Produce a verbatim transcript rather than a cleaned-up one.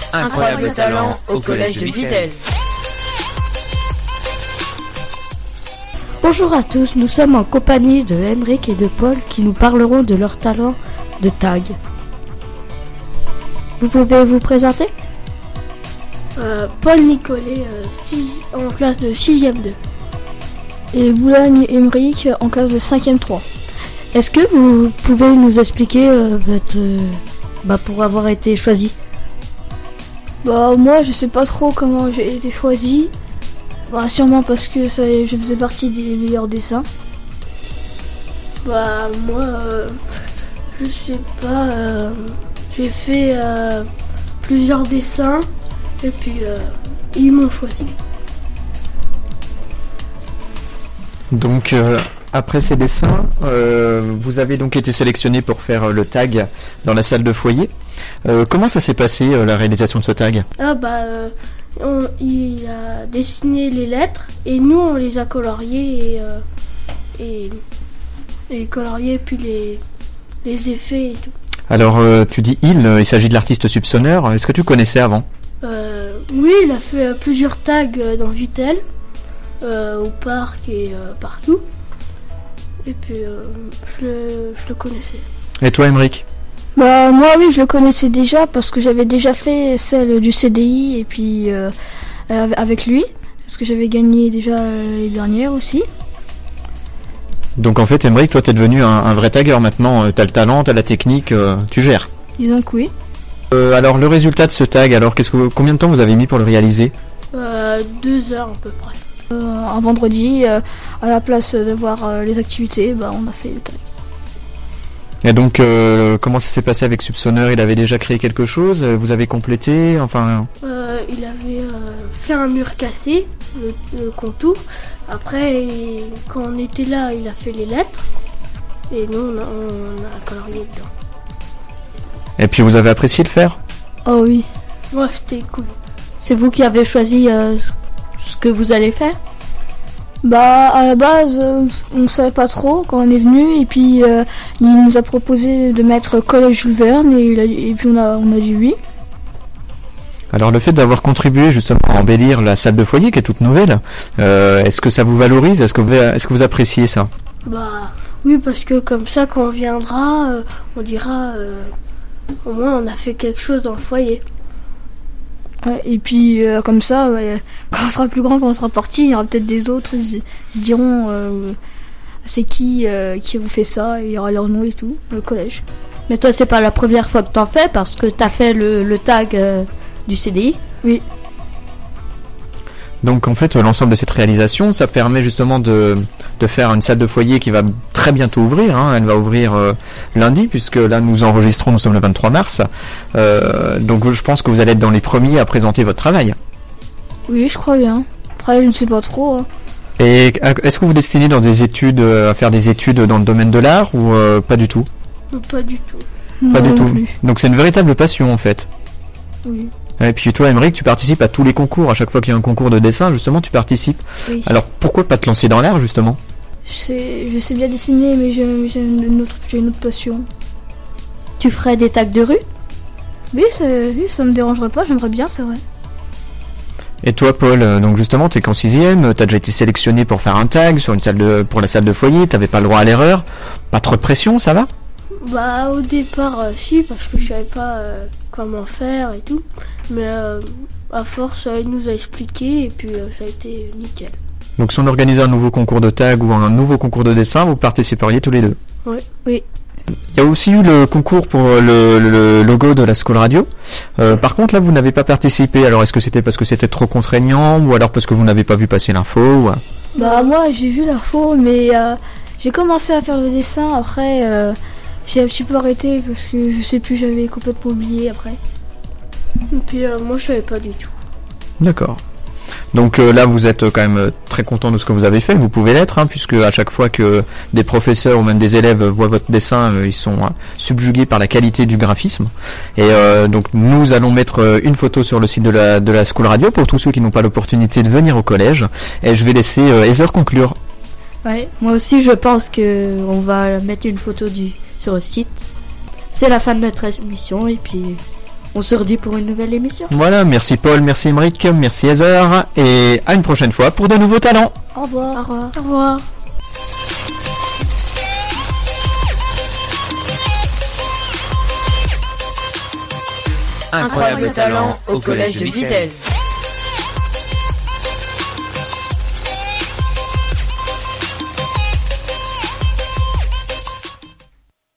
Incroyable talent au collège de Vittel. Bonjour à tous, nous sommes en compagnie de Emeric et de Paul qui nous parleront de leur talent de tag. Vous pouvez vous présenter ? euh, Paul Nicolet, euh, six, en classe de sixième deux. Et Boulogne Emeric en classe de cinquième trois. Est-ce que vous pouvez nous expliquer euh, votre, euh, bah, pour avoir été choisi ? Bah moi je sais pas trop comment j'ai été choisi. Bah sûrement parce que ça, je faisais partie des meilleurs dessins. Bah moi euh, je sais pas, euh, j'ai fait euh, plusieurs dessins et puis euh, ils m'ont choisi. Donc euh, après ces dessins, euh, vous avez donc été sélectionné pour faire le tag dans la salle de foyer. Euh, comment ça s'est passé euh, la réalisation de ce tag ? Ah bah euh, on, il a dessiné les lettres et nous on les a coloriées et, euh, et, et coloriées puis les, les effets et tout. Alors euh, tu dis il, il s'agit de l'artiste Soupçonneur. Est-ce que tu connaissais avant ? euh, Oui, il a fait euh, plusieurs tags euh, dans Vittel, euh, au parc et euh, partout. Et puis euh, je, le, je le connaissais. Et toi Emeric ? Bah moi oui je le connaissais déjà parce que j'avais déjà fait celle du C D I et puis euh, avec lui parce que j'avais gagné déjà les dernières aussi. Donc en fait Emeric, toi t'es devenu un, un vrai tagueur maintenant, t'as le talent, t'as la technique, euh, tu gères. Disons que oui. Euh, alors le résultat de ce tag, alors qu'est-ce que combien de temps vous avez mis pour le réaliser ? euh, Deux heures à peu près. Euh, un vendredi, euh, à la place de voir euh, les activités, bah on a fait le tag. Et donc, euh, comment ça s'est passé avec Soupçonneur ? Il avait déjà créé quelque chose ? Vous avez complété ? Enfin, euh, il avait euh, fait un mur cassé, le, le contour. Après, il, quand on était là, il a fait les lettres. Et nous, on a, on a colorié dedans. Et puis, vous avez apprécié le faire ? Oh oui. Ouais, c'était cool. C'est vous qui avez choisi euh, ce que vous allez faire ? Bah à la base euh, on savait pas trop quand on est venu et puis euh, il nous a proposé de mettre Collège Jules Verne et, il a, et puis on a, on a dit oui. Alors le fait d'avoir contribué justement à embellir la salle de foyer qui est toute nouvelle, euh, est-ce que ça vous valorise ? Est-ce que vous, est-ce que vous appréciez ça ? Bah oui, parce que comme ça quand on viendra, euh, on dira euh, au moins on a fait quelque chose dans le foyer. Ouais, et puis euh, comme ça, ouais, quand on sera plus grand, quand on sera parti, il y aura peut-être des autres, ils, ils se diront euh, c'est qui euh, qui vous fait ça, et il y aura leur nom et tout, le collège. Mais toi c'est pas la première fois que t'en fais parce que t'as fait le, le tag euh, du C D I ? Oui. Donc en fait l'ensemble de cette réalisation, ça permet justement de, de faire une salle de foyer qui va très bientôt ouvrir, hein. Elle va ouvrir euh, lundi puisque là nous enregistrons, nous sommes le vingt-trois mars, euh, donc je pense que vous allez être dans les premiers à présenter votre travail. Oui je crois bien, après je ne sais pas trop. Hein. Et est-ce que vous destinez dans des études, à faire des études dans le domaine de l'art ou euh, pas du tout ? Non, pas du tout. Pas Non, du tout. plus. Donc c'est une véritable passion en fait. Oui. Et puis toi, Emeric, tu participes à tous les concours. À chaque fois qu'il y a un concours de dessin, justement, tu participes. Oui. Alors pourquoi pas te lancer dans l'art, justement ? Je sais, je sais bien dessiner, mais j'ai, j'ai, une autre, j'ai une autre passion. Tu ferais des tags de rue ? Oui, ça, oui, ça me dérangerait pas, j'aimerais bien, c'est vrai. Et toi, Paul, donc justement, t'es qu'en sixième, t'as déjà été sélectionné pour faire un tag sur une salle de, pour la salle de foyer, t'avais pas le droit à l'erreur. Pas trop de pression, ça va ? Bah au départ euh, si, parce que je savais pas euh, comment faire et tout, mais euh, à force euh, il nous a expliqué et puis euh, ça a été nickel. Donc si on organisait un nouveau concours de tag ou un nouveau concours de dessin, vous participeriez tous les deux ? Oui. Oui. Il y a aussi eu le concours pour le, le logo de la School Radio. Euh, par contre là vous n'avez pas participé, alors est-ce que c'était parce que c'était trop contraignant ou alors parce que vous n'avez pas vu passer l'info ou... Bah moi j'ai vu l'info, mais euh, j'ai commencé à faire le dessin, après... Euh, j'ai un petit peu arrêté parce que je sais plus, j'avais complètement oublié après. Et puis euh, moi je savais pas du tout. D'accord. Donc euh, là vous êtes euh, quand même euh, très content de ce que vous avez fait, vous pouvez l'être, hein, puisque à chaque fois que des professeurs ou même des élèves voient votre dessin, euh, ils sont euh, subjugués par la qualité du graphisme. Et euh, donc nous allons mettre euh, une photo sur le site de la, de la School Radio pour tous ceux qui n'ont pas l'opportunité de venir au collège. Et je vais laisser euh, Heather conclure. Ouais, moi aussi je pense que on va mettre une photo du sur le site. C'est la fin de notre émission et puis on on se redit pour une nouvelle émission. Voilà, merci Paul, merci Émeric, merci Heather, et à une prochaine fois pour de nouveaux talents. Au revoir. Au revoir. Au revoir. Incroyable talent au collège de Vittel.